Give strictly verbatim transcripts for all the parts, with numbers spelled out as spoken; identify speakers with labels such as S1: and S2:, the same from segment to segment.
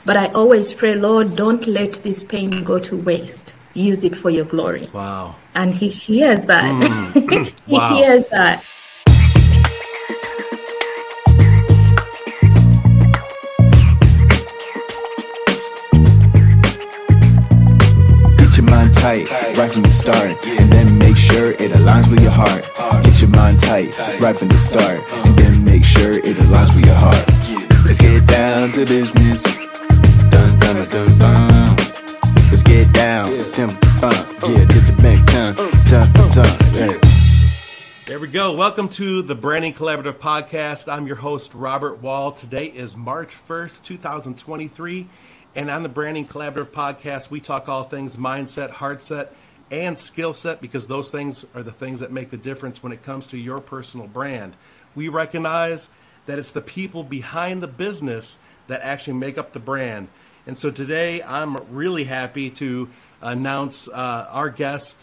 S1: But I always pray, Lord, don't let this pain go to waste. Use it for your glory.
S2: Wow.
S1: And he hears that.
S2: Mm.
S1: He
S2: Wow.
S1: hears that.
S3: Get your mind tight right from the start, and then make sure it aligns with your heart. Get your mind tight right from the start, and then make sure it aligns with your heart. Let's get down to business. Dun, dun, dun, dun, dun. Let's get down. Dun, uh, yeah, get the bank done. Dun, dun, yeah.
S2: There we go. Welcome to the Branding Collaborative Podcast. I'm your host, Robert Wall. Today is March first, two thousand twenty-three. And on the Branding Collaborative Podcast, we talk all things mindset, heart set, and skill set, because those things are the things that make the difference when it comes to your personal brand. We recognize that it's the people behind the business that actually make up the brand. And so today, I'm really happy to announce uh, our guest,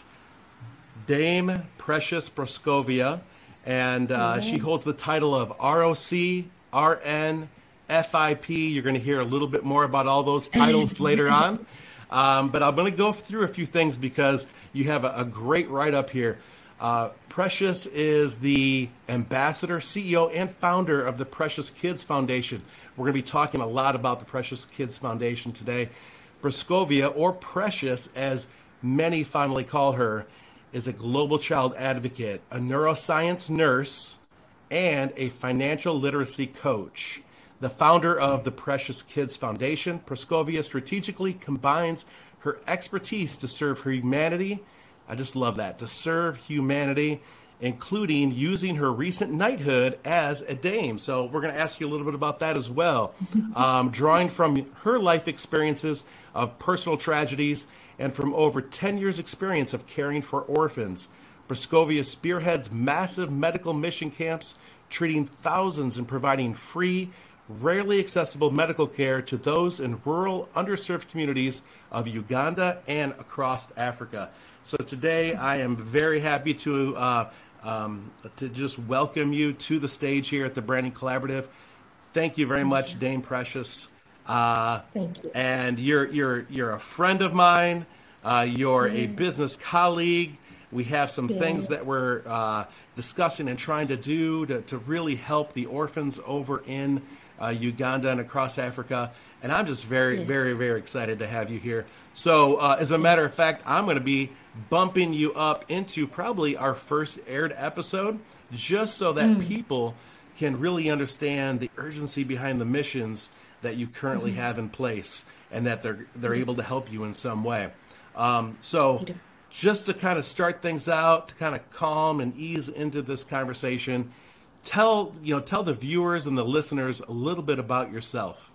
S2: Dame Precious Praskovia, and uh, she holds the title of R O C, R N, F I P. You're going to hear a little bit more about all those titles later on. Um, but I'm going to go through a few things because you have a, a great write-up here. Uh, Precious is the ambassador, C E O, and founder of the Precious Kids Foundation. We're going to be talking a lot about the Precious Kids Foundation today. Praskovia, or Precious, as many fondly call her, is a global child advocate, a neuroscience nurse, and a financial literacy coach. The founder of the Precious Kids Foundation, Praskovia strategically combines her expertise to serve humanity. I just love that, to serve humanity, including using her recent knighthood as a dame. So we're going to ask you a little bit about that as well. Um, drawing from her life experiences of personal tragedies and from over ten years experience of caring for orphans, Praskovia spearheads massive medical mission camps, treating thousands and providing free, rarely accessible medical care to those in rural, underserved communities of Uganda and across Africa. So today I am very happy to uh, um, to just welcome you to the stage here at the Branding Collaborative. Thank you very Thank much, you. Dame Precious. Uh,
S1: Thank you.
S2: And you're you're you're a friend of mine. Uh, you're yes. a business colleague. We have some yes. things that we're uh, discussing and trying to do to, to really help the orphans over in Uh, Uganda and across Africa, and I'm just very, yes. very, very excited to have you here. So, uh, as a matter of fact, I'm going to be bumping you up into probably our first aired episode, just so that mm. people can really understand the urgency behind the missions that you currently mm. have in place, and that they're they're able to help you in some way. Um, so, just to kind of start things out, to kind of calm and ease into this conversation. Tell you know, tell the viewers and the listeners a little bit about yourself.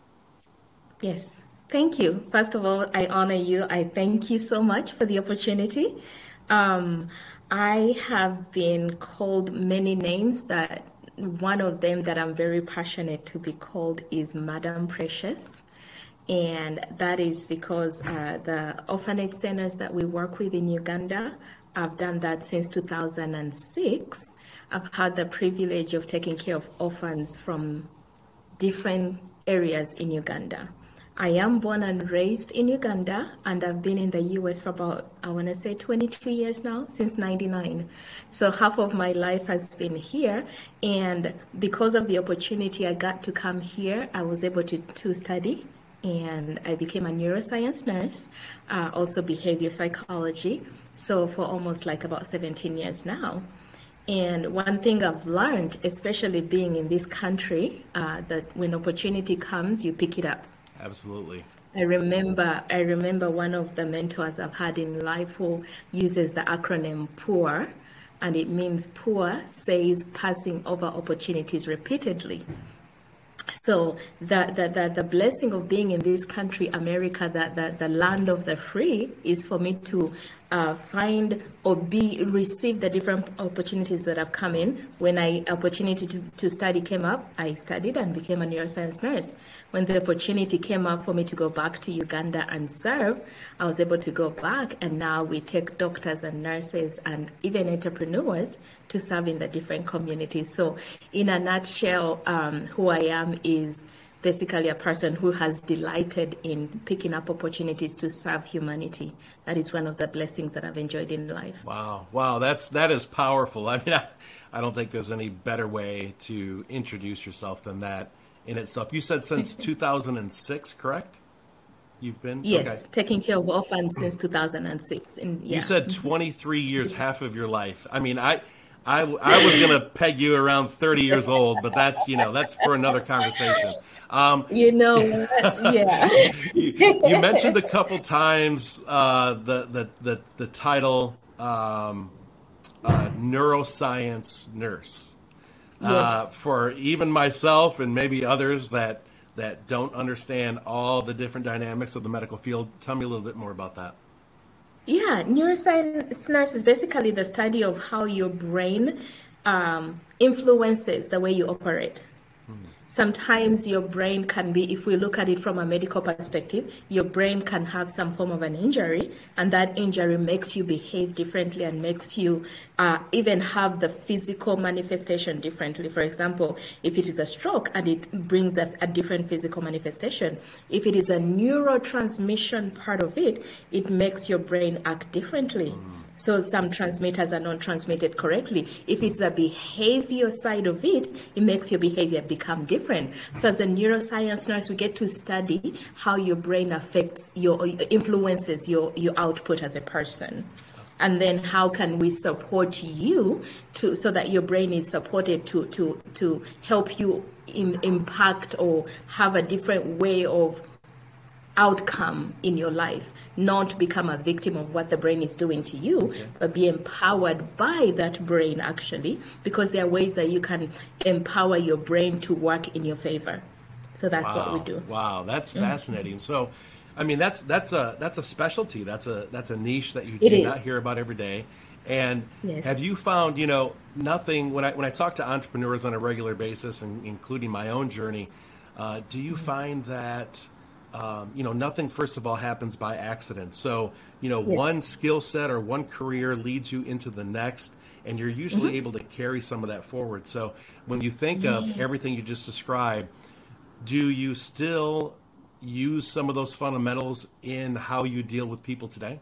S1: Yes, thank you. First of all, I honor you. I thank you so much for the opportunity. Um, I have been called many names. That one of them that I'm very passionate to be called is Madam Precious. And that is because uh, the orphanage centers that we work with in Uganda, I've done that since two thousand six. I've had the privilege of taking care of orphans from different areas in Uganda. I am born and raised in Uganda, and I've been in the U S for about, I want to say twenty-two years now, since ninety-nine. So half of my life has been here, and because of the opportunity I got to come here, I was able to, to study, and I became a neuroscience nurse, uh, also behavior psychology, so for almost like about seventeen years now. And one thing I've learned, especially being in this country, uh, that when opportunity comes, you pick it up.
S2: Absolutely.
S1: I remember I remember one of the mentors I've had in life who uses the acronym POUR, and it means POUR says passing over opportunities repeatedly. So the, the, the, the blessing of being in this country, America, the, the, the land of the free, is for me to uh, find or be receive the different opportunities that have come in. When I opportunity to, to study came up, I studied and became a neuroscience nurse. When the opportunity came up for me to go back to Uganda and serve, I was able to go back, and now we take doctors and nurses and even entrepreneurs to serve in the different communities. So in a nutshell, um, who I am is basically a person who has delighted in picking up opportunities to serve humanity. That is one of the blessings that I've enjoyed in life.
S2: Wow. Wow. That's, that is powerful. I mean, I, I don't think there's any better way to introduce yourself than that in itself. You said since two thousand six, correct? You've been?
S1: Yes,
S2: okay.
S1: Taking care of orphans since two thousand six. And, yeah.
S2: You said twenty-three years, half of your life. I mean, I, I, I was going to peg you around thirty years old, but that's, you know, that's for another conversation. Um,
S1: you know, yeah.
S2: you, you mentioned a couple times uh, the, the, the, the title um, uh, neuroscience nurse.
S1: Yes.
S2: Uh, for even myself and maybe others that that don't understand all the different dynamics of the medical field, tell me a little bit more about that.
S1: Yeah, neuroscience nurse is basically the study of how your brain um, influences the way you operate. Hmm. Sometimes your brain can be, if we look at it from a medical perspective, your brain can have some form of an injury, and that injury makes you behave differently and makes you uh, even have the physical manifestation differently. For example, if it is a stroke and it brings a, a different physical manifestation, if it is a neurotransmission part of it, it makes your brain act differently. Mm. So some transmitters are not transmitted correctly. If it's a behavior side of it, it makes your behavior become different. So as a neuroscience nurse, we get to study how your brain affects your, influences your, your output as a person. And then how can we support you to so that your brain is supported to to to help you in, impact or have a different way of outcome in your life, not become a victim of what the brain is doing to you, okay. but be empowered by that brain actually, because there are ways that you can empower your brain to work in your favor. So that's
S2: wow.
S1: what we do.
S2: Wow, that's mm-hmm. fascinating. So, I mean, that's that's a that's a specialty. That's a that's a niche that you
S1: it
S2: do
S1: is.
S2: not hear about every day. And
S1: yes.
S2: have you found, you know, nothing when I when I talk to entrepreneurs on a regular basis, and including my own journey, uh, do you mm-hmm. find that Um, you know, nothing, first of all, happens by accident. So, you know,
S1: yes.
S2: one skill set or one career leads you into the next, and you're usually mm-hmm. able to carry some of that forward. So when you think yeah. of everything you just described, do you still use some of those fundamentals in how you deal with people today?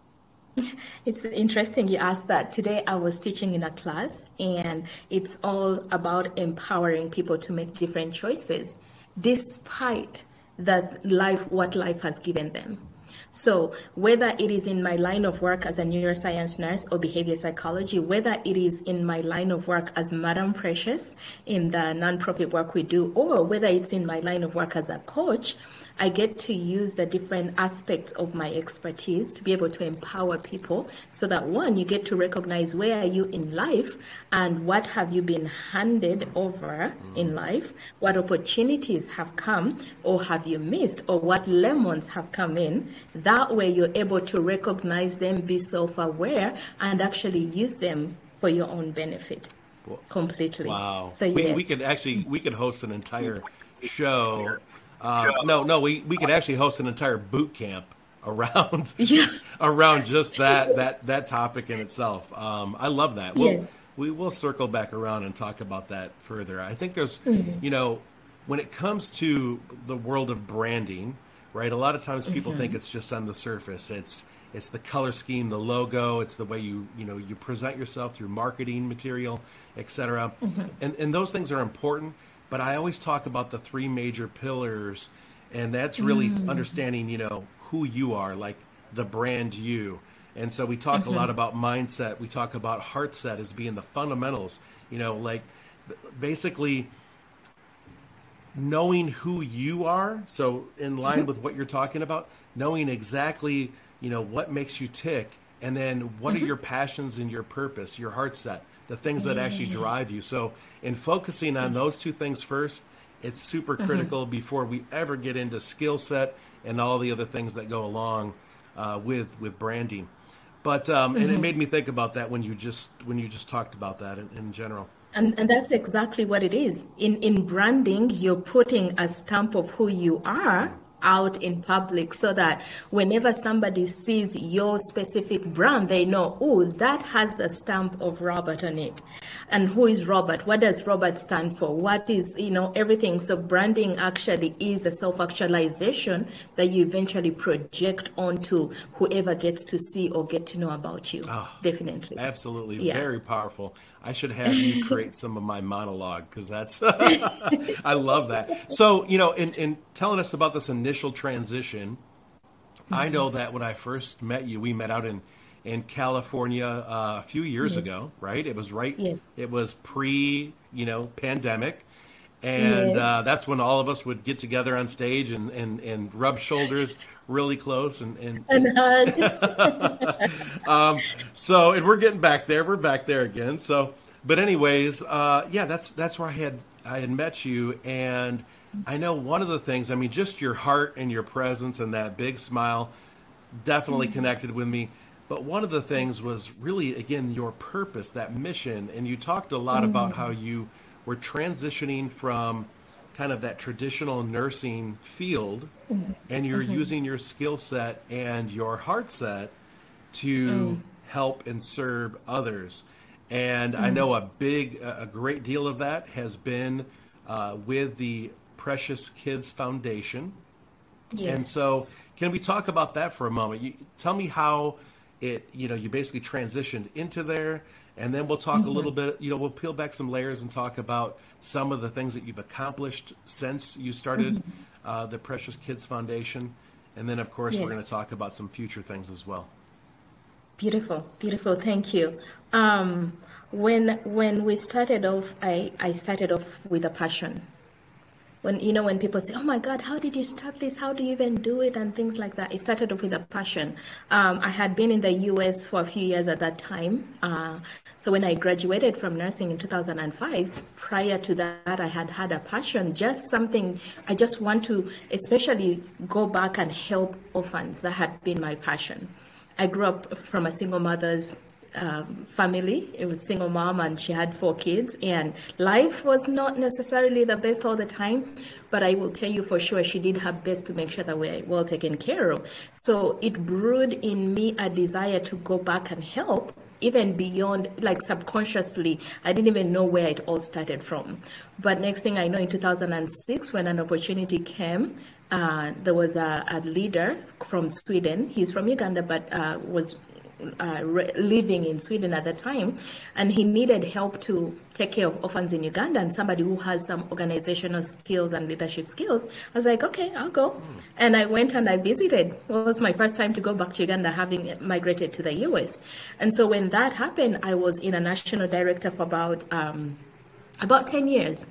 S1: It's interesting you asked that. Today I was teaching in a class, and it's all about empowering people to make different choices, despite that life, what life has given them. So whether it is in my line of work as a neuroscience nurse or behavior psychology, whether it is in my line of work as Madam Precious in the nonprofit work we do, or whether it's in my line of work as a coach, I get to use the different aspects of my expertise to be able to empower people so that, one, you get to recognize where are you in life and what have you been handed over in life, what opportunities have come or have you missed, or what lemons have come in. That way you're able to recognize them, be self-aware, and actually use them for your own benefit completely.
S2: Wow.
S1: So
S2: we,
S1: yes.
S2: we could actually, we could host an entire show. Um, no, no, we, we could actually host an entire boot camp around
S1: yeah.
S2: around just that that that topic in itself. Um, I love that. We'll,
S1: yes.
S2: We will circle back around and talk about that further. I think there's, mm-hmm. you know, when it comes to the world of branding, right? A lot of times people mm-hmm. think it's just on the surface. It's it's the color scheme, the logo. It's the way you you know you present yourself through marketing material, et cetera. Mm-hmm. And and those things are important. But I always talk about the three major pillars, and that's really mm. understanding, you know, who you are, like the brand you. And so we talk mm-hmm. a lot about mindset. We talk about heart set as being the fundamentals, you know, like basically knowing who you are. So in line mm-hmm. with what you're talking about, knowing exactly, you know, what makes you tick, and then what mm-hmm. are your passions and your purpose, your heart set, the things that actually drive you. So in focusing on yes. those two things first, it's super critical mm-hmm. before we ever get into skill set and all the other things that go along uh, with with branding. But um, mm-hmm. and it made me think about that when you just when you just talked about that in, in general.
S1: And and that's exactly what it is. In in branding, you're putting a stamp of who you are out in public so that whenever somebody sees your specific brand, they know, oh, that has the stamp of Robert on it. And who is Robert? What does Robert stand for? What is, you know, everything. So branding actually is a self-actualization that you eventually project onto whoever gets to see or get to know about you. Oh, definitely.
S2: Absolutely. Yeah. Very powerful. I should have you create some of my monologue because that's, I love that. So, you know, in, in telling us about this initial transition, mm-hmm. I know that when I first met you, we met out in, in California uh, a few years yes. ago, right? It was right.
S1: Yes.
S2: It was pre, you know, pandemic. And yes. uh, that's when all of us would get together on stage and, and, and rub shoulders really close and and,
S1: and hug.
S2: um, so and we're getting back there. We're back there again. So, but anyways, uh, yeah, that's that's where I had I had met you, and I know one of the things. I mean, just your heart and your presence and that big smile definitely mm-hmm. connected with me. But one of the things was really again your purpose, that mission, and you talked a lot mm-hmm. about how you were transitioning from kind of that traditional nursing field, mm-hmm. and you're mm-hmm. using your skill set and your heart set to mm. help and serve others. And mm. I know a big, a great deal of that has been uh, with the Precious Kids Foundation. Yes. And so can we talk about that for a moment? You, tell me how it, you know, you basically transitioned into there, and then we'll talk mm-hmm. a little bit, you know, we'll peel back some layers and talk about some of the things that you've accomplished since you started mm-hmm. uh, the Precious Kids Foundation. And then, of course, yes. we're going to talk about some future things as well.
S1: Beautiful, beautiful. Thank you. Um, when when we started off, I, I started off with a passion. When, you know, when people say, oh my God, how did you start this? How do you even do it? And things like that. It started off with a passion. Um, I had been in the U S for a few years at that time. Uh, so when I graduated from nursing in two thousand five, prior to that, I had had a passion, just something, I just want to especially go back and help orphans. That had been my passion. I grew up from a single mother's Um, family. It was single mom, and she had four kids, and life was not necessarily the best all the time, but I will tell you for sure she did her best to make sure that we're well taken care of. So it brewed in me a desire to go back and help, even beyond, like subconsciously. I didn't even know where it all started from. But next thing I know, in two thousand six, when an opportunity came, uh, there was a, a leader from Sweden. He's from Uganda, but uh, was Uh, re- living in Sweden at the time, and he needed help to take care of orphans in Uganda, and somebody who has some organizational skills and leadership skills. I was like, okay, I'll go. Mm. And I went and I visited. It was my first time to go back to Uganda, having migrated to the U S. And so when that happened, I was in a national director for about um, about ten years.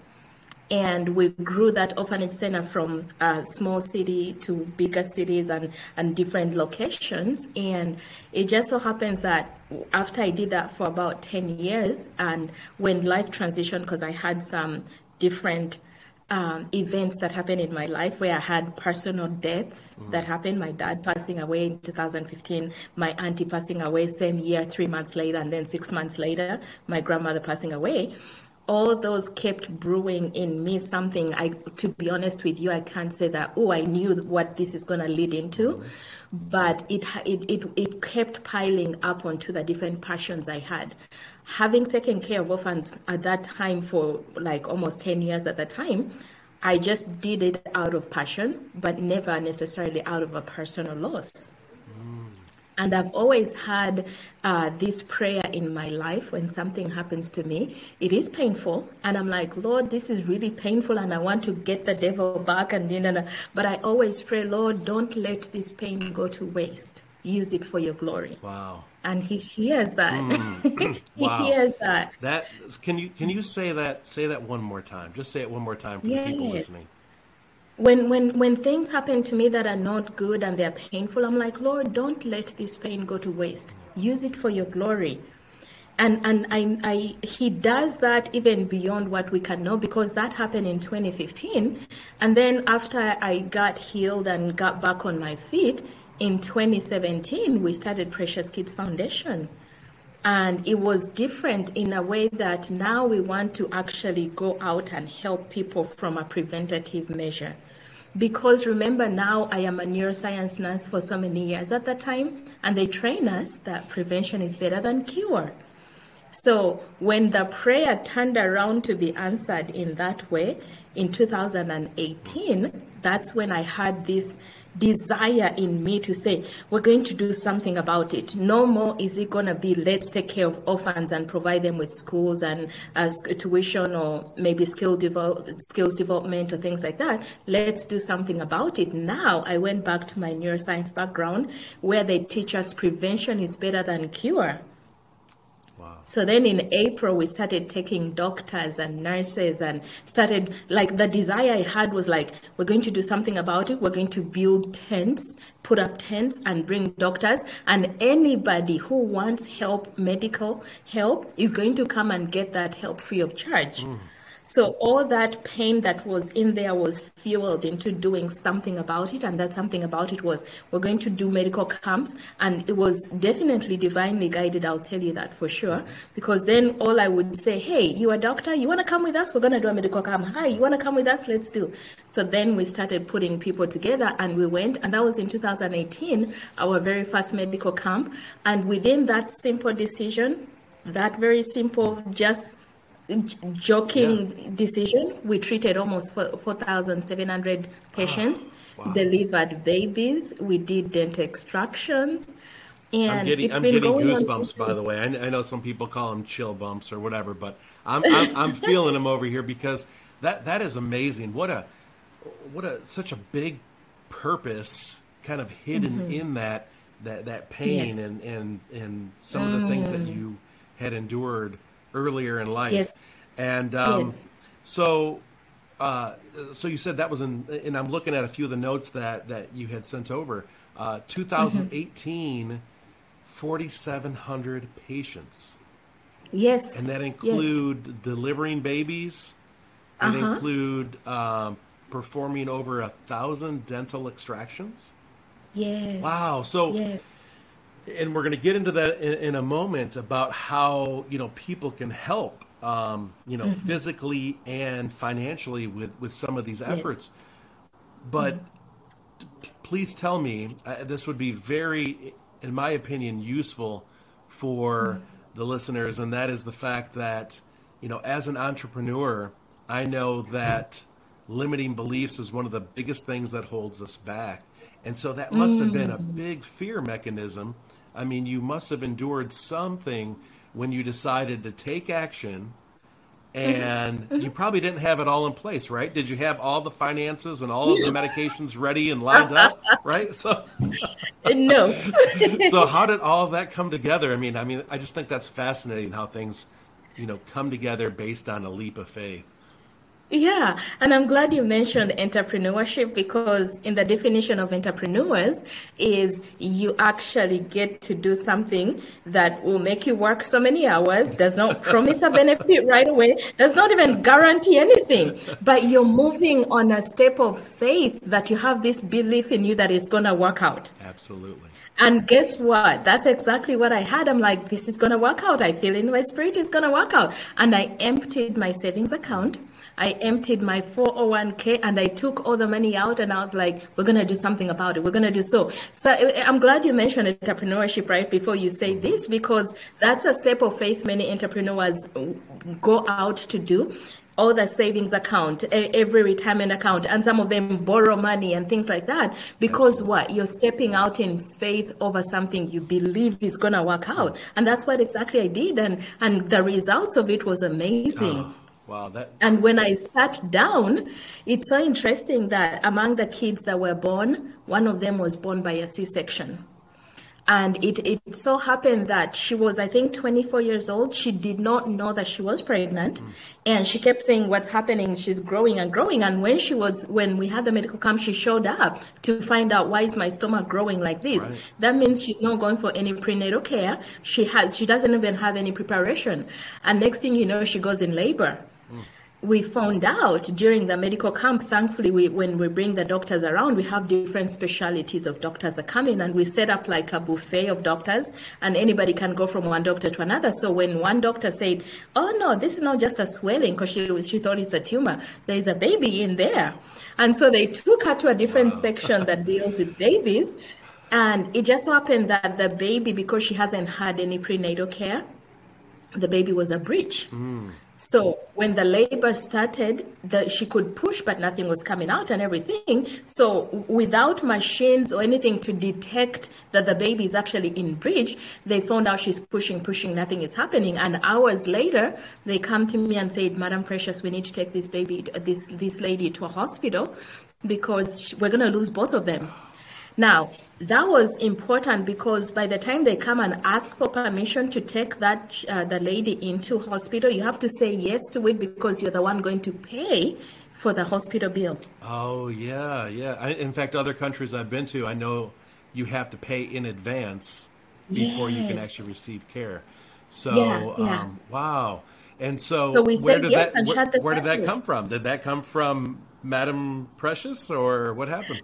S1: And we grew that orphanage center from a small city to bigger cities and, and different locations. And it just so happens that after I did that for about ten years, and when life transitioned, because I had some different um, events that happened in my life where I had personal deaths mm. that happened. My dad passing away in two thousand fifteen, my auntie passing away same year, three months later, and then six months later, my grandmother passing away. All those kept brewing in me something. I, to be honest with you, I can't say that, oh, I knew what this is going to lead into, but it, it it it kept piling up onto the different passions I had. Having taken care of orphans at that time for like almost ten years at the time, I just did it out of passion, but never necessarily out of a personal loss. And I've always had uh, this prayer in my life when something happens to me. It is painful. And I'm like, Lord, this is really painful. And I want to get the devil back. And you know, but I always pray, Lord, don't let this pain go to waste. Use it for your glory.
S2: Wow.
S1: And he hears that.
S2: Mm.
S1: he
S2: wow.
S1: hears that.
S2: That can you can you say that say that one more time? Just say it one more time for yes. the people listening.
S1: When when when things happen to me that are not good and they're painful, I'm like, Lord, don't let this pain go to waste. Use it for your glory. And and I, I he does that even beyond what we can know, because that happened in twenty fifteen. And then after I got healed and got back on my feet, in twenty seventeen, we started Precious Kids Foundation. And it was different in a way that now we want to actually go out and help people from a preventative measure. because remember now I am a neuroscience nurse for so many years at that time, and they train us that prevention is better than cure. So when the prayer turned around to be answered in that way in two thousand eighteen, that's when I had this desire in me to say, we're going to do something about it. No more is it going to be, let's take care of orphans and provide them with schools and as tuition or maybe skill develop, skills development or things like that. Let's do something about it. Now I went back to my neuroscience background where they teach us prevention is better than cure. So then in April, we started taking doctors and nurses and started, like, the desire I had was like, we're going to do something about it. We're going to build tents, put up tents and bring doctors. And anybody who wants help, medical help, is going to come and get that help free of charge. Mm. So all that pain that was in there was fueled into doing something about it. And that something about it was, we're going to do medical camps. And it was definitely divinely guided, I'll tell you that for sure. Because then all I would say, hey, you a doctor? You want to come with us? We're going to do a medical camp. Hi, you want to come with us? Let's do. So then we started putting people together and we went. And that was in two thousand eighteen, our very first medical camp. And within that simple decision, that very simple, just joking yeah. decision, we treated almost four thousand seven hundred patients, oh, wow. delivered babies, we did dental extractions, and
S2: I'm getting,
S1: it's
S2: I'm
S1: been
S2: getting
S1: going
S2: goosebumps, by the way. I, I know some people call them chill bumps or whatever, but I'm I'm, I'm feeling them over here because that that is amazing. What a what a such a big purpose kind of hidden mm-hmm. in that that that pain yes. and and and some mm. of the things that you had endured earlier in life.
S1: Yes.
S2: And um,
S1: yes.
S2: so uh, so you said that was in, and I'm looking at a few of the notes that, that you had sent over. Uh, two thousand eighteen, mm-hmm. forty-seven hundred patients.
S1: Yes.
S2: And that include yes. delivering babies. And
S1: uh-huh.
S2: include um, performing over a thousand dental extractions.
S1: Yes.
S2: Wow. So
S1: yes.
S2: And we're going to get into that in, in a moment about how, you know, people can help, um, you know, mm-hmm. physically and financially with, with some of these efforts. Yes. But mm-hmm. please tell me, uh, this would be very, in my opinion, useful for mm-hmm. the listeners. And that is the fact that, you know, as an entrepreneur, I know that limiting beliefs is one of the biggest things that holds us back. And so that must have been a big fear mechanism. I mean, you must have endured something when you decided to take action, and mm-hmm. you probably didn't have it all in place, right? Did you have all the finances and all of the medications ready and lined up, right? So,
S1: no.
S2: So how did all of that come together? I mean, I mean, I just think that's fascinating how things, you know, come together based on a leap of faith.
S1: Yeah, and I'm glad you mentioned entrepreneurship, because in the definition of entrepreneurs is you actually get to do something that will make you work so many hours, does not promise a benefit right away, does not even guarantee anything, but you're moving on a step of faith that you have this belief in you that it's going to work out.
S2: Absolutely.
S1: And guess what? That's exactly what I had. I'm like, this is going to work out. I feel in my spirit it's going to work out. And I emptied my savings account. I emptied my four oh one k and I took all the money out, and I was like, we're going to do something about it. We're going to do so. So I'm glad you mentioned entrepreneurship right before you say this, because that's a step of faith many entrepreneurs go out to do. All the savings account, every retirement account, and some of them borrow money and things like that. Because Absolutely. What? You're stepping out in faith over something you believe is going to work out. And that's what exactly I did. And, and the results of it was amazing.
S2: Oh. Wow, that...
S1: And when I sat down, it's so interesting that among the kids that were born, one of them was born by a C-section. And it, it so happened that she was, I think, twenty-four years old. She did not know that she was pregnant. Mm. And she kept saying, what's happening? She's growing and growing. And when she was, when we had the medical camp, she showed up to find out, why is my stomach growing like this? Right. That means she's not going for any prenatal care. She has, she doesn't even have any preparation. And next thing you know, she goes in labor. Mm. we found out during the medical camp, thankfully, we, when we bring the doctors around, we have different specialties of doctors that come in, and we set up like a buffet of doctors, and anybody can go from one doctor to another. So when one doctor said, oh no, this is not just a swelling, because she, she thought it's a tumor, there's a baby in there. And so they took her to a different section that deals with babies. And it just so happened that the baby, because she hasn't had any prenatal care, the baby was a breech. Mm. So when the labor started, the, she could push, but nothing was coming out and everything. So without machines or anything to detect that the baby is actually in breech, they found out she's pushing, pushing, nothing is happening. And hours later, they come to me and said, Madam Precious, we need to take this baby, this, this lady to a hospital because we're going to lose both of them. Now, that was important because by the time they come and ask for permission to take that uh, the lady into hospital, you have to say yes to it because you're the one going to pay for the hospital bill.
S2: Oh, yeah, yeah. I, in fact, other countries I've been to, I know you have to pay in advance before yes. you can actually receive care. So,
S1: yeah, yeah.
S2: Um, wow. And so,
S1: so we
S2: where,
S1: said
S2: did,
S1: yes
S2: that,
S1: and
S2: where,
S1: shut the
S2: where did that
S1: circuit.
S2: come from? Did that come from Madam Precious or what happened?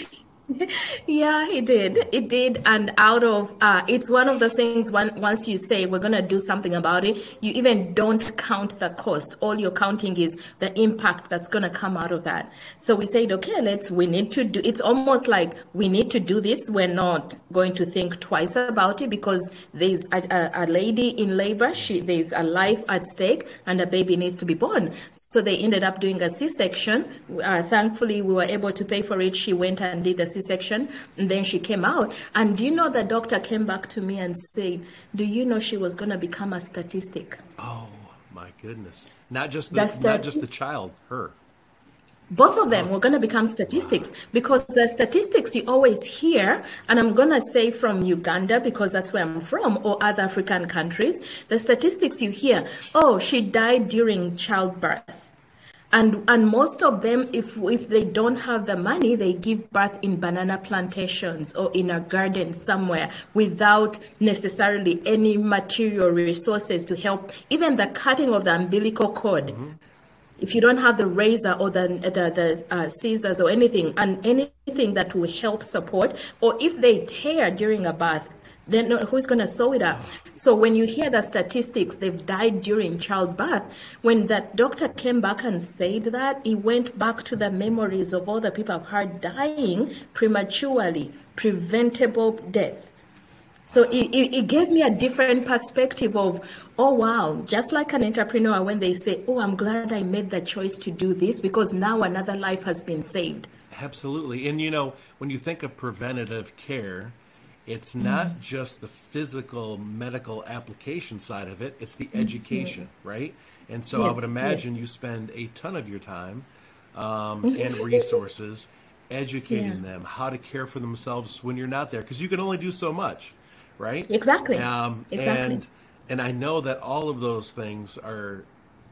S1: Yeah, it did. It did. And out of, uh, it's one of the things when, once you say we're going to do something about it, you even don't count the cost. All you're counting is the impact that's going to come out of that. So we said, okay, let's, we need to do, it's almost like we need to do this. We're not going to think twice about it because there's a, a, a lady in labor. She, there's a life at stake and a baby needs to be born. So they ended up doing a C-section. Uh, thankfully, we were able to pay for it. She went and did the C-section. Section, and then she came out. And do you know the doctor came back to me and said, do you know she was going to become a statistic?
S2: Oh my goodness. Not just the, not just the child, her.
S1: Both of them were going to become statistics because the statistics you always hear, and I'm going to say from Uganda because that's where I'm from, or other African countries, the statistics you hear, oh, she died during childbirth. And and most of them, if if they don't have the money, they give birth in banana plantations or in a garden somewhere without necessarily any material resources to help. Even the cutting of the umbilical cord. Mm-hmm. If you don't have the razor or the the, the uh, scissors or anything, and anything that will help support, or if they tear during a birth, then who's going to sew it up? So when you hear the statistics, they've died during childbirth. When that doctor came back and said that, he went back to the memories of all the people I've heard dying prematurely, preventable death. So it, it, it gave me a different perspective of, oh, wow, just like an entrepreneur when they say, oh, I'm glad I made the choice to do this because now another life has been saved.
S2: Absolutely. And, you know, when you think of preventative care, it's not mm. just the physical medical application side of it, it's the education, mm-hmm. right? And so yes, I would imagine yes. you spend a ton of your time um, and resources educating yeah. them how to care for themselves when you're not there, because you can only do so much, right?
S1: Exactly.
S2: Um,
S1: exactly.
S2: And, and I know that all of those things are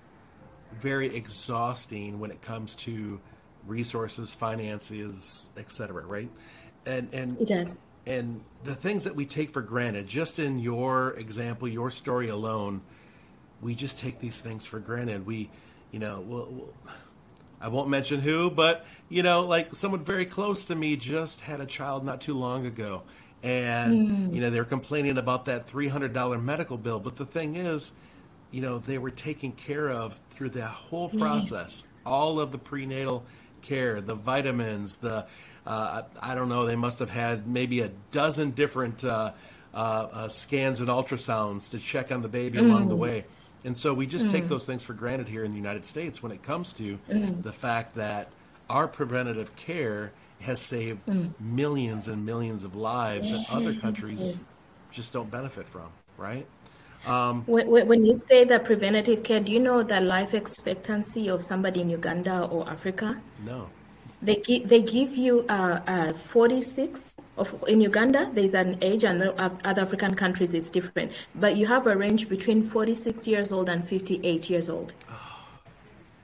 S2: very exhausting when it comes to resources, finances, et cetera, right? And, and
S1: it does.
S2: And the things that we take for granted, just in your example, your story alone, we just take these things for granted. We, you know, we'll, we'll, I won't mention who, but, you know, like someone very close to me just had a child not too long ago. And, mm. you know, they're complaining about that three hundred dollars medical bill. But the thing is, you know, they were taken care of through that whole process, yes. all of the prenatal care, the vitamins, the... Uh, I don't know, they must have had maybe a dozen different uh, uh, uh, scans and ultrasounds to check on the baby mm. along the way. And so we just mm. take those things for granted here in the United States when it comes to mm. the fact that our preventative care has saved mm. millions and millions of lives that other countries yes. just don't benefit from, right? Um,
S1: when, when you say that preventative care, do you know the life expectancy of somebody in Uganda or Africa?
S2: No.
S1: They give, they give you uh, uh, forty-six. Of, in Uganda, there's an age, and other African countries it's different. But you have a range between forty-six years old and fifty-eight years old.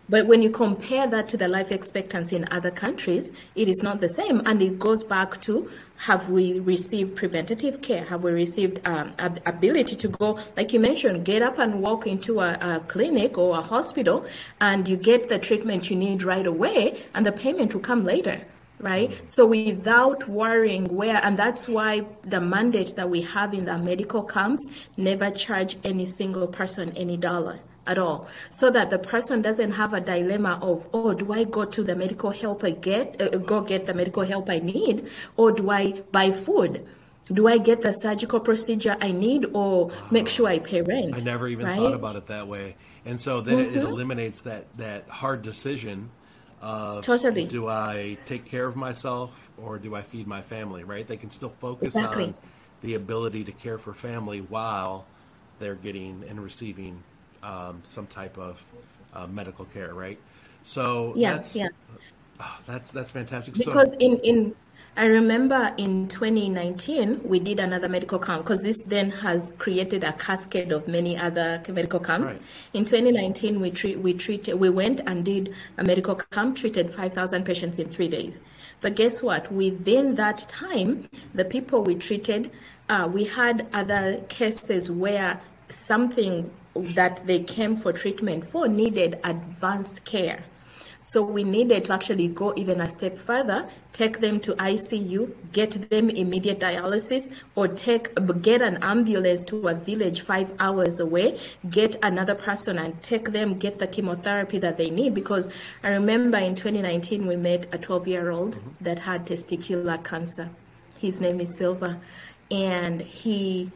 S1: But when you compare that to the life expectancy in other countries, it is not the same. And it goes back to, have we received preventative care? Have we received um, ab- ability to go, like you mentioned, get up and walk into a, a clinic or a hospital, and you get the treatment you need right away, and the payment will come later. Right? So without worrying where, and that's why the mandate that we have in the medical camps, never charge any single person any dollar at all, so that the person doesn't have a dilemma of, oh, do I go to the medical help I get, uh, go get the medical help I need, or do I buy food? Do I get the surgical procedure I need, or make sure I pay rent?
S2: I never even
S1: right?
S2: thought about it that way. And so then
S1: Mm-hmm.
S2: it, it eliminates that, that hard decision of,
S1: Totally.
S2: do I take care of myself or do I feed my family, right? They can still focus
S1: Exactly.
S2: on the ability to care for family while they're getting and receiving um, some type of uh, medical care, right? So
S1: Yeah,
S2: that's
S1: yeah.
S2: oh, that's that's fantastic.
S1: Because
S2: So
S1: in, in I remember in twenty nineteen, we did another medical camp, because this then has created a cascade of many other medical camps.
S2: Right.
S1: In twenty nineteen, we treat, we treated, we went and did a medical camp, treated five thousand patients in three days. But guess what? Within that time, the people we treated, uh, we had other cases where something that they came for treatment for needed advanced care. So we needed to actually go even a step further, take them to I C U, get them immediate dialysis, or take get an ambulance to a village five hours away, get another person and take them, get the chemotherapy that they need. Because I remember in twenty nineteen, we met a twelve-year-old mm-hmm. that had testicular cancer. His name is Silva. And he...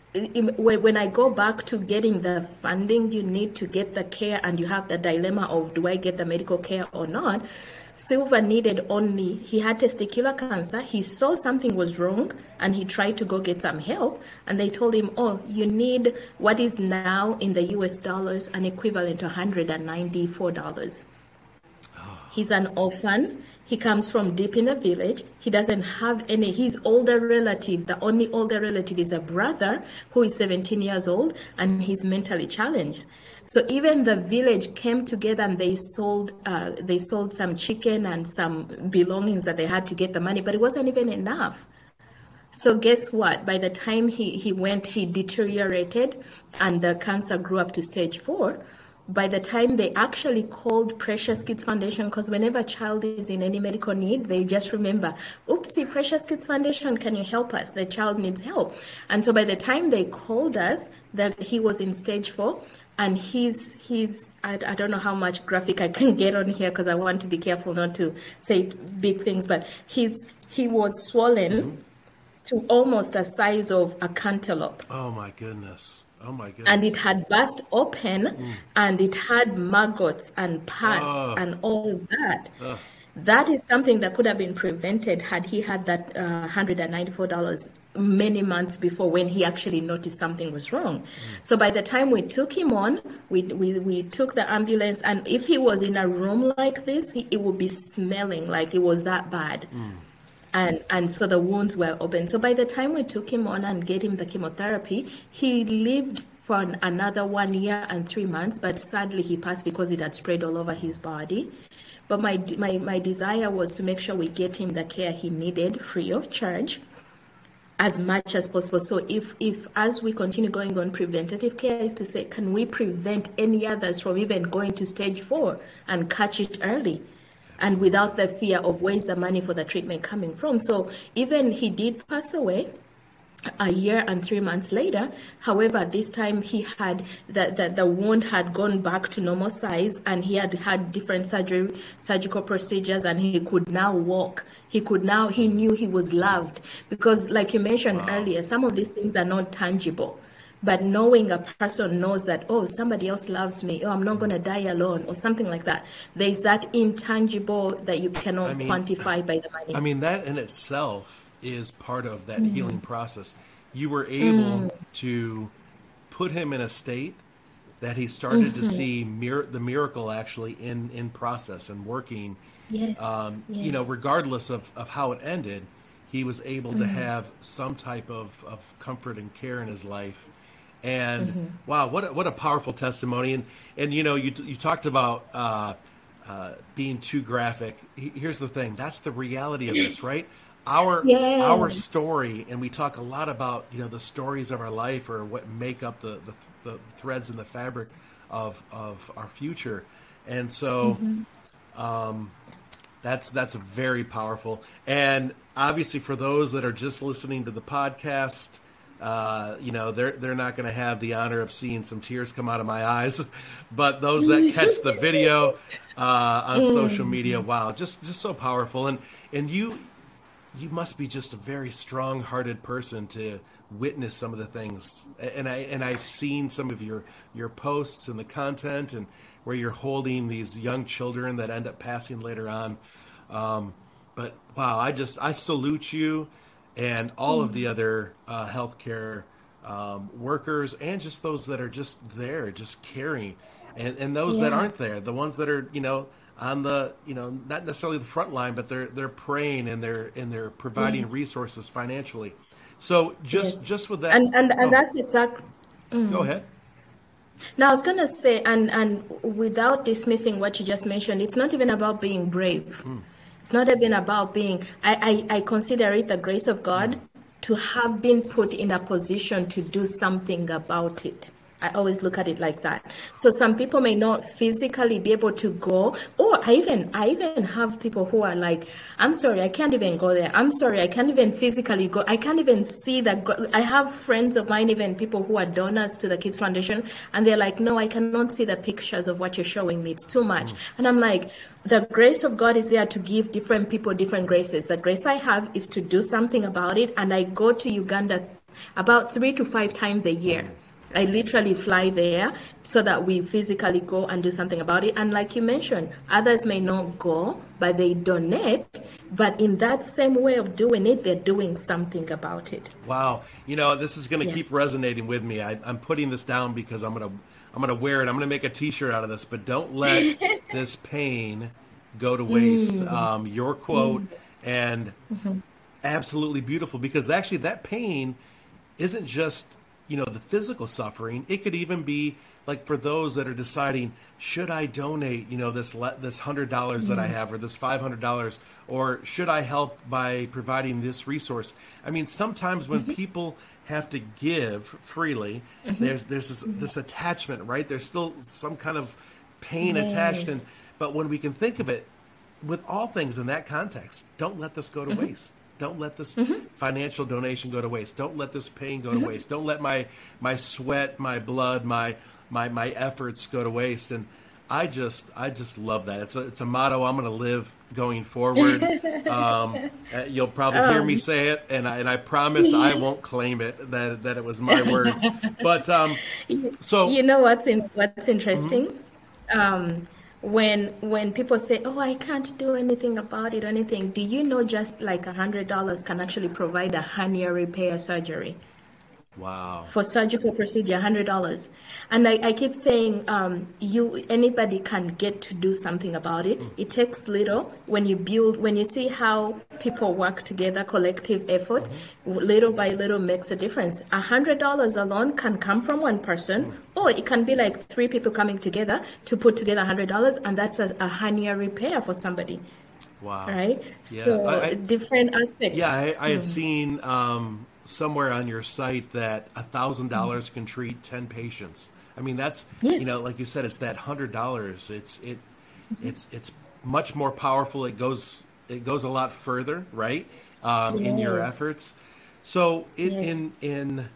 S1: when I go back to getting the funding you need to get the care, and you have the dilemma of, do I get the medical care or not? Silva needed only, he had testicular cancer. He saw something was wrong and he tried to go get some help. And they told him, oh, you need what is now in the U S dollars an equivalent to one hundred ninety-four dollars. He's an orphan. He comes from deep in the village. He doesn't have any, his older relative, the only older relative is a brother who is seventeen years old, and he's mentally challenged. So even the village came together and they sold, uh, they sold some chicken and some belongings that they had to get the money, but it wasn't even enough. So guess what? By the time he, he went, he deteriorated and the cancer grew up to stage four. By the time they actually called Precious Kids Foundation, because whenever a child is in any medical need, they just remember, oopsie, Precious Kids Foundation, can you help us? The child needs help. And so by the time they called us, that he was in stage four, and he's, he's I, I don't know how much graphic I can get on here because I want to be careful not to say big things, but he's, he was swollen mm-hmm. to almost the size of a cantaloupe.
S2: Oh my goodness. Oh my goodness.
S1: And it had burst open mm. and it had maggots and pus oh. and all that. Oh. That is something that could have been prevented had he had that uh, one hundred ninety-four dollars many months before, when he actually noticed something was wrong. Mm. So by the time we took him on, we, we, we took the ambulance, and if he was in a room like this, he, it would be smelling like it was that bad. Mm. And and so the wounds were open. So by the time we took him on and gave him the chemotherapy, he lived for an, another one year and three months. But sadly, he passed because it had spread all over his body. But my my my desire was to make sure we get him the care he needed free of charge, as much as possible. So if if as we continue going on preventative care, is to say, can we prevent any others from even going to stage four and catch it early? And without the fear of where's the money for the treatment coming from. So even he did pass away a year and three months later. However, this time he had, the, the, the wound had gone back to normal size, and he had had different surgery, surgical procedures, and he could now walk. He could now, he knew he was loved. Because like you mentioned wow. earlier, some of these things are not tangible. But knowing a person knows that, oh, somebody else loves me, oh, I'm not going to die alone, or something like that. There's that intangible that you cannot I mean, quantify by the money.
S2: I mean, that in itself is part of that mm. healing process. You were able mm. to put him in a state that he started mm-hmm. to see mir- the miracle actually in, in process and working.
S1: Yes.
S2: Um,
S1: yes.
S2: You know, regardless of, of how it ended, he was able mm. to have some type of, of comfort and care in his life. And wow, what a, what a powerful testimony. And and you know, you you talked about uh, uh, being too graphic. Here's the thing: that's the reality of this, right? Our
S1: Yes.
S2: our story, and we talk a lot about you know the stories of our life or what make up the the, the threads in the fabric of of our future. And so um, that's that's very powerful. And obviously, for those that are just listening to the podcast, uh, you know they're they're not going to have the honor of seeing some tears come out of my eyes. But those that catch the video uh, on social media, wow, just just so powerful. And and you you must be just a very strong-hearted person to witness some of the things. And I and I've seen some of your your posts and the content and where you're holding these young children that end up passing later on. Um, but wow, I just, I salute you and all of the other uh, healthcare um, workers and just those that are just there, just caring. And, and those
S1: Yeah.
S2: that aren't there, the ones that are, you know, on the, you know, not necessarily the front line, but they're, they're praying and they're, and they're providing
S1: Yes.
S2: resources financially. So just,
S1: Yes.
S2: just with that,
S1: And and, and
S2: oh,
S1: that's exactly.
S2: go ahead.
S1: Now, I was going to say, and, and without dismissing what you just mentioned, it's not even about being brave. It's not even about being, I, I, I consider it the grace of God to have been put in a position to do something about it. I always look at it like that. So some people may not physically be able to go, or I even I even have people who are like, I'm sorry, I can't even go there. I'm sorry, I can't even physically go. I can't even see that. go-" I have friends of mine, even people who are donors to the Kids Foundation, and they're like, no, I cannot see the pictures of what you're showing me. It's too much. And I'm like, the grace of God is there to give different people different graces. The grace I have is to do something about it, and I go to Uganda th- about three to five times a year. I literally fly there so that we physically go and do something about it. And like you mentioned, others may not go, but they donate. But in that same way of doing it, they're doing something about it.
S2: Wow, you know this is going to
S1: Yeah.
S2: keep resonating with me. I, I'm putting this down because I'm gonna I'm gonna wear it. I'm gonna make a T-shirt out of this. But don't let this pain go to waste. Um, your quote and absolutely beautiful because actually that pain isn't just you know the physical suffering. It could even be like for those that are deciding, should I donate you know this le- this hundred dollars that I have or this five hundred dollars, or should I help by providing this resource? I mean, sometimes when people have to give freely, there's there's this, this attachment, right? There's still some kind of pain attached, and
S1: Yes.
S2: but when we can think of it with all things in that context, don't let this go to waste. Don't let this financial donation go to waste. Don't let this pain go to waste. Don't let my my sweat, my blood, my my my efforts go to waste. And I just I just love that. It's a it's a motto I'm going to live going forward. Um, uh, you'll probably hear me say it, and I and I promise I won't claim it that that it was my words. But um, so
S1: You know what's in what's interesting? Um, when when people say, "Oh, I can't do anything about it," or anything, do you know just like a hundred dollars can actually provide a hernia repair surgery?
S2: wow,
S1: For surgical procedure, one hundred dollars. And I, I keep saying, um, you anybody can get to do something about it. It takes little. When you build, when you see how people work together, collective effort, little by little makes a difference. one hundred dollars alone can come from one person, or it can be like three people coming together to put together one hundred dollars, and that's a, a hernia repair for somebody,
S2: wow.
S1: right?
S2: Yeah,
S1: So
S2: I- I-
S1: different aspects.
S2: Yeah, I, I had seen um, somewhere on your site that a thousand dollars can treat ten patients. I mean, that's
S1: Yes.
S2: you know, like you said, it's that hundred dollars. It's it, it's it's much more powerful. It goes it goes a lot further, right? Um, In your
S1: Yes.
S2: efforts. So in
S1: Yes.
S2: in in,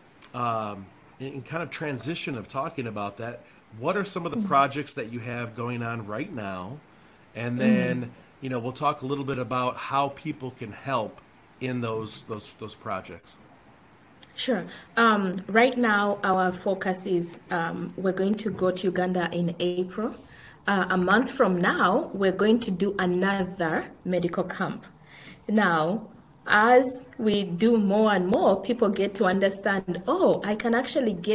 S2: um, in kind of transition of talking about that, what are some of the projects that you have going on right now? And then, you know, we'll talk a little bit about how people can help in those those those projects.
S1: Sure. Um, right now, our focus is um, we're going to go to Uganda in April. Uh, a month from now, we're going to do another medical camp. Now, as we do more and more, people get to understand, oh, I can actually get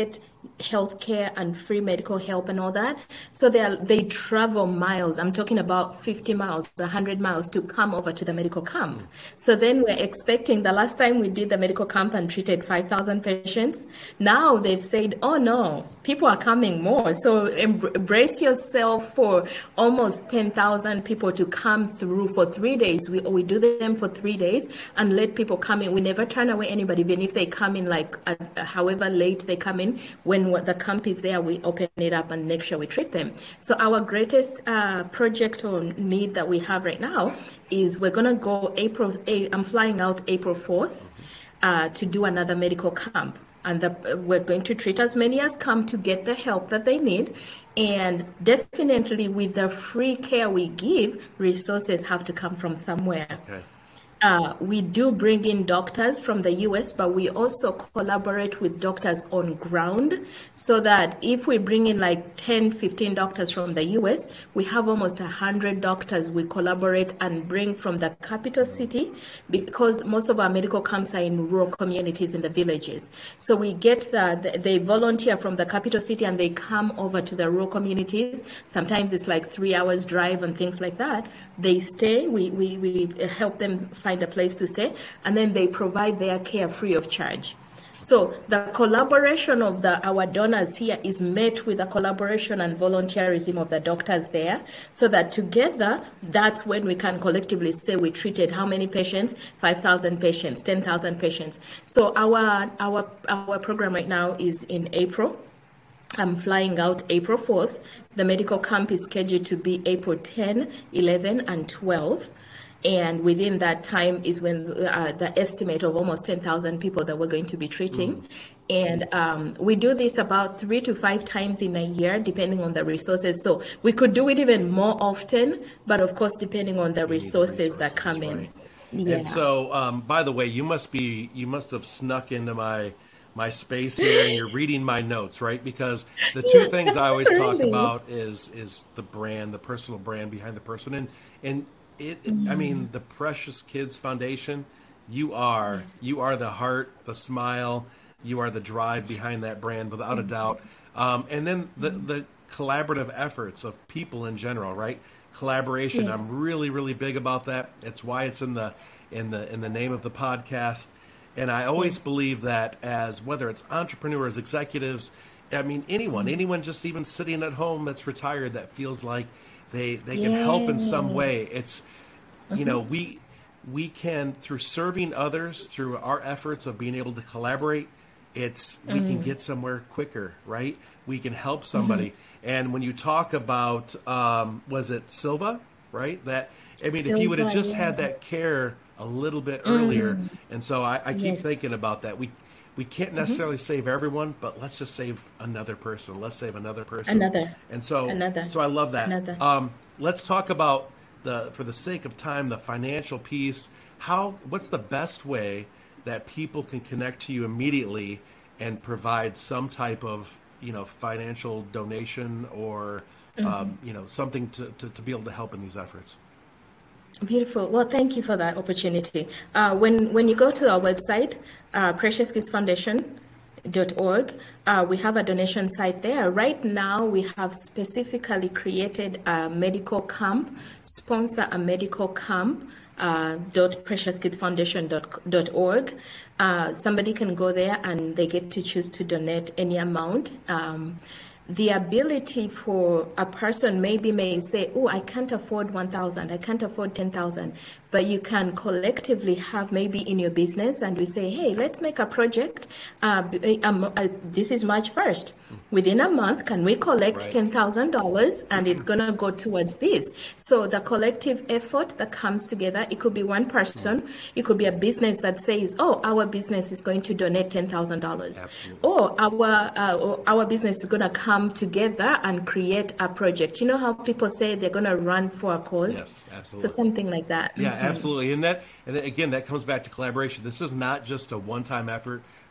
S1: healthcare and free medical help and all that. So they are, they travel miles. I'm talking about fifty miles, one hundred miles to come over to the medical camps. So then we're expecting, the last time we did the medical camp and treated five thousand patients, now they've said, oh no, people are coming more. So embrace yourself for almost ten thousand people to come through for three days. We, we do them for three days and let people come in. We never turn away anybody, even if they come in like uh, however late they come in. When the camp is there, we open it up and make sure we treat them. So our greatest uh, project or need that we have right now is we're going to go April, I'm flying out April fourth uh, to do another medical camp. And the, we're going to treat as many as come to get the help that they need. And definitely with the free care we give, resources have to come from somewhere.
S2: Okay.
S1: Uh, we do bring in doctors from the U S, but we also collaborate with doctors on ground so that if we bring in like ten, fifteen doctors from the U S, we have almost one hundred doctors we collaborate and bring from the capital city, because most of our medical camps are in rural communities in the villages. So we get the, they volunteer from the capital city and they come over to the rural communities. Sometimes it's like three hours drive and things like that. They stay, we, we, we help them find a place to stay, and then they provide their care free of charge. So the collaboration of the our donors here is met with the collaboration and volunteerism of the doctors there, so that together, that's when we can collectively say we treated how many patients? five thousand patients, ten thousand patients. So our our our program right now is in April. I'm flying out April fourth. The medical camp is scheduled to be April tenth, eleventh, and twelfth. And within that time is when uh, the estimate of almost ten thousand people that we're going to be treating. Mm. And um, we do this about three to five times in a year, depending on the resources. So we could do it even more often, but of course, depending on the resources, resources that come right. in.
S2: Yeah. And so, um, by the way, you must be, you must have snuck into my my space here and you're reading my notes, right? Because the two yeah, things I always really. talk about is is the brand, the personal brand behind the person. And and it, mm. I mean, the Precious Kids Foundation, you are yes. you are the heart, the smile, you are the drive behind that brand without mm. a doubt. Um, and then the, the collaborative efforts of people in general, right? Collaboration. Yes. I'm really, really big about that. It's why it's in the in the in the name of the podcast. And I always yes. believe that as whether it's entrepreneurs, executives, I mean, anyone, mm-hmm. anyone just even sitting at home that's retired that feels like they, they can yes. help in some way. It's, mm-hmm. you know, we we can, through serving others, through our efforts of being able to collaborate, it's we mm. can get somewhere quicker, right? We can help somebody. Mm-hmm. And when you talk about, um, was it Silva, right? That, I mean, Silva, if you would have just yeah. had that care a little bit earlier. Mm. And so I, I keep yes. thinking about that. We we can't necessarily mm-hmm. save everyone, but let's just save another person. Let's save another person.
S1: Another.
S2: And so
S1: another.
S2: so I love that.
S1: Another.
S2: Um, let's talk about the for the sake of time, the financial piece. How what's the best way that people can connect to you immediately and provide some type of, you know, financial donation or mm-hmm. um, you know, something to, to, to be able to help in these efforts?
S1: Beautiful. Well, thank you for that opportunity. Uh, when when you go to our website, uh, precious kids foundation dot org, uh, we have a donation site there. Right now, we have specifically created a medical camp, sponsor a medical camp. Uh, dot precious kids foundation dot org. Uh, somebody can go there and they get to choose to donate any amount. Um, the ability for a person maybe may say, oh, I can't afford one thousand, I can't afford ten thousand, but you can collectively have maybe in your business and we say, hey, let's make a project. Uh, um, uh, this is March first. Within a month, can we collect right. ten thousand dollars and it's going to go towards this? So the collective effort that comes together, it could be one person, it could be a business that says, oh, our business is going to donate ten thousand dollars. Or our, uh, or our business is going to come together and create a project. You know how people say they're going to run for a cause?
S2: Yes, absolutely.
S1: So something like that.
S2: Yeah, mm-hmm. absolutely. And that, and then, again, that comes back to collaboration. This is not just a one-time effort.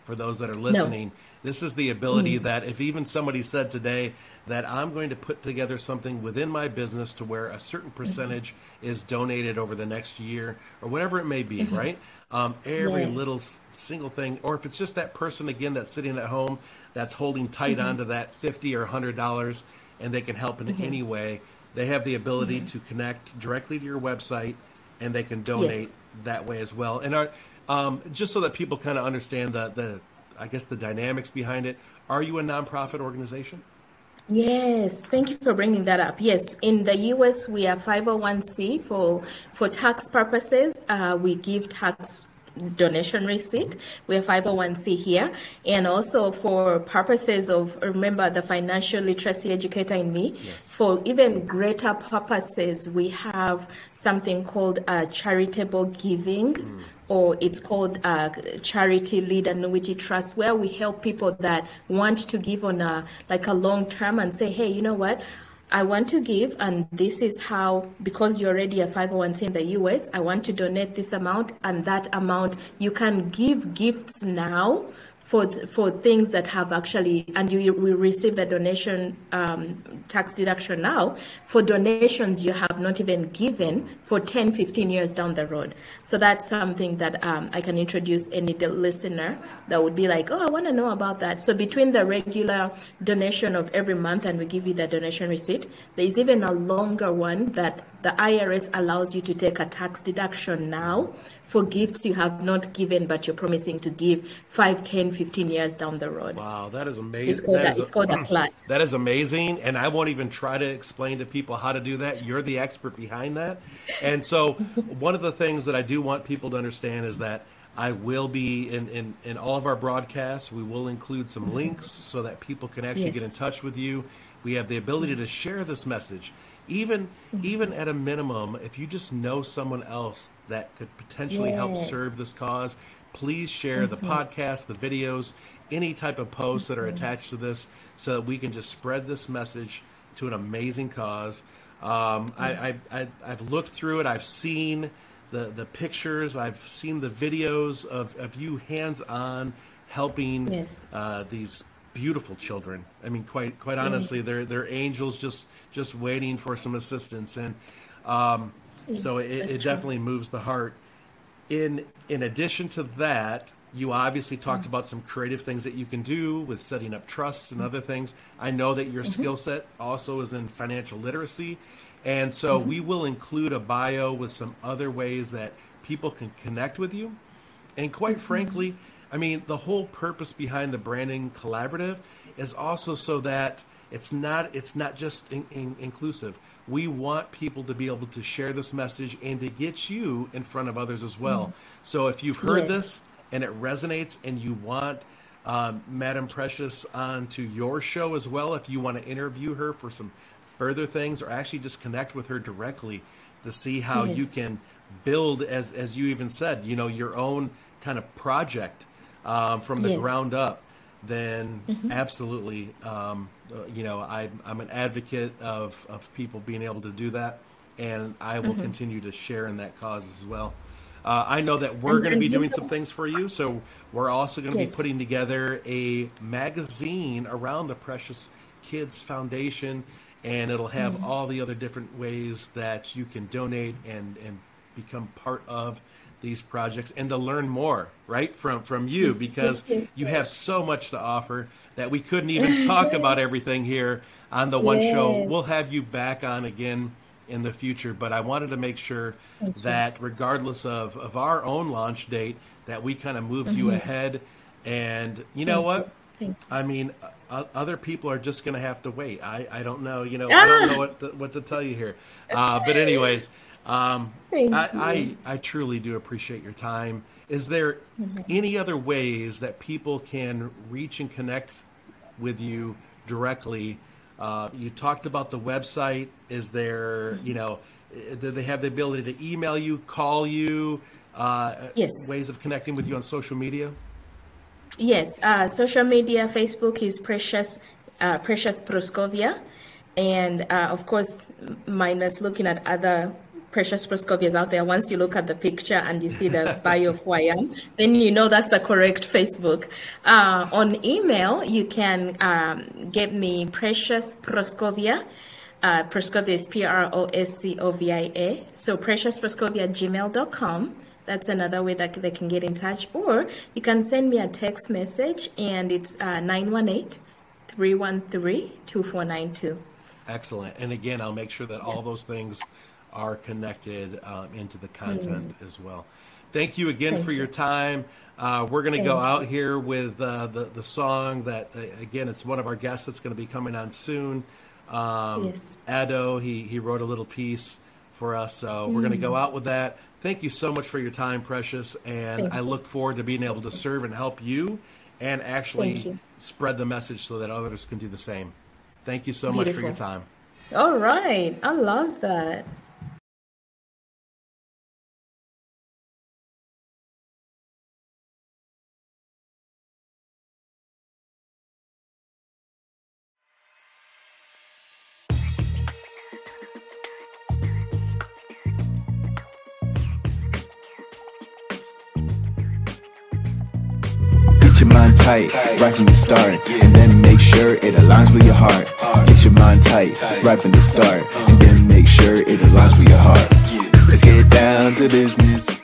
S2: for those that are
S1: No.
S2: listening. This is the ability that if even somebody said today that I'm going to put together something within my business to where a certain percentage is donated over the next year or whatever it may be, right? Um, every
S1: Yes.
S2: little s- single thing, or if it's just that person again that's sitting at home that's holding tight onto that fifty or one hundred dollars and they can help in any way, they have the ability to connect directly to your website and they can donate
S1: Yes.
S2: that way as well. And are, um, just so that people kind of understand the, the, I guess, the dynamics behind it, are you a nonprofit organization?
S1: Yes, thank you for bringing that up. Yes, in the U S, we are five oh one c for for tax purposes. Uh, we give tax donation receipt. We are five oh one c here, and also for purposes of, remember the financial literacy educator in me, for even greater purposes, we have something called uh, charitable giving. Or it's called uh, Charity Lead Annuity Trust, where we help people that want to give on a like a long term and say, hey, you know what? I want to give, and this is how, because you're already a five oh one c in the U S, I want to donate this amount, and that amount, you can give gifts now for th- for things that have actually, and you will receive the donation um, tax deduction now for donations you have not even given for ten, fifteen years down the road. So that's something that um, I can introduce any de- listener that would be like, oh, I want to know about that. So between the regular donation of every month and we give you the donation receipt, there is even a longer one that the I R S allows you to take a tax deduction now for gifts you have not given, but you're promising to give five, ten, fifteen years down the road.
S2: Wow, that is amazing.
S1: It's called
S2: that
S1: that.
S2: is
S1: It's called a clat.
S2: That is amazing, and I won't even try to explain to people how to do that. You're the expert behind that. And so one of the things that I do want people to understand is that I will be in, in, in all of our broadcasts, we will include some links so that people can actually get in
S1: Yes.
S2: touch with you. We have the ability to share this message. Even even at a minimum, if you just know someone else that could potentially help
S1: Yes.
S2: serve this cause, please share the podcast, the videos, any type of posts that are attached to this so that we can just spread this message to an amazing cause. Um, I, I, I, I've looked through it. I've seen the, the pictures. I've seen the videos of, of you hands-on helping
S1: Yes.
S2: uh, these beautiful children. I mean, quite quite honestly,
S1: Yes.
S2: they're they're angels just just waiting for some assistance, and um, so
S1: Yes,
S2: it,
S1: that's
S2: it
S1: true.
S2: definitely moves the heart. In in addition to that, you obviously talked
S1: Mm.
S2: about some creative things that you can do with setting up trusts and other things. I know that your
S1: Mm-hmm.
S2: skill set also is in financial literacy, and so
S1: Mm-hmm.
S2: we will include a bio with some other ways that people can connect with you. And quite frankly, I mean, the whole purpose behind the Branding Collaborative is also so that it's not it's not just in, in, inclusive. We want people to be able to share this message and to get you in front of others as well. So if you've heard
S1: Yes.
S2: this and it resonates and you want um, Madam Precious onto your show as well, if you want to interview her for some further things or actually just connect with her directly to see how you
S1: Yes.
S2: can build, as as you even said, you know, your own kind of project um, from the
S1: Yes.
S2: ground up, then absolutely, um, uh, you know, I, I'm an advocate of, of people being able to do that, and I will continue to share in that cause as well. Uh, I know that we're
S1: And-
S2: going to
S1: and
S2: be
S1: you
S2: doing
S1: know-
S2: some things for you, so we're also going to
S1: Yes.
S2: be putting together a magazine around the Precious Kids Foundation, and it'll have all the other different ways that you can donate and, and become part of these projects and to learn more, right, from from you,
S1: Yes,
S2: because
S1: yes, yes,
S2: you have so much to offer that we couldn't even talk about everything here on the one show.
S1: Yes.
S2: We'll have you back on again in the future, but I wanted to make sure that regardless of, of our own launch date, that we kind of moved you ahead. And you know
S1: Thank
S2: what?
S1: you. Thank
S2: I mean, uh, other people are just going to have to wait. I, I don't know, you know, I don't know what to, what to tell you here. Uh, but anyways, um,
S1: Thank
S2: I,
S1: you.
S2: I, I truly do appreciate your time. Is there any other ways that people can reach and connect with you directly? Uh, you talked about the website. Is there, you know, uh, do they have the ability to email you, call you, uh,
S1: Yes.
S2: ways of connecting with you on social media?
S1: Yes, uh, social media, Facebook is Precious, uh, Precious Proskovia, and uh, of course, minus looking at other Precious Proscovia is out there. Once you look at the picture and you see the bio of who I am, then you know that's the correct Facebook. Uh, on email, you can um, get me Precious Proscovia. Uh, Proscovia is P R O S C O V I A. So Precious Proscovia at gmail dot com. That's another way that they can get in touch. Or you can send me a text message, and it's uh, nine one eight, three one three, two four nine two.
S2: Excellent. And again, I'll make sure that all those things are connected um, into the content mm. as well. Thank you again Thank for you. your time. Uh, we're going to go out here with uh, the, the song that, uh, again, it's one of our guests that's going to be coming on soon. Um, yes. Ado, he, he wrote a little piece for us. So mm. we're going to go out with that. Thank you so much for your time, Precious. And Thank I look forward to being able to serve and help you and actually you. spread the message so that others can do the same. Thank you so Beautiful. much for your time.
S1: All right. I love that.
S3: Get your mind tight right from the start, and then make sure it aligns with your heart. Get your mind tight right from the start, and then make sure it aligns with your heart. Let's get down to business.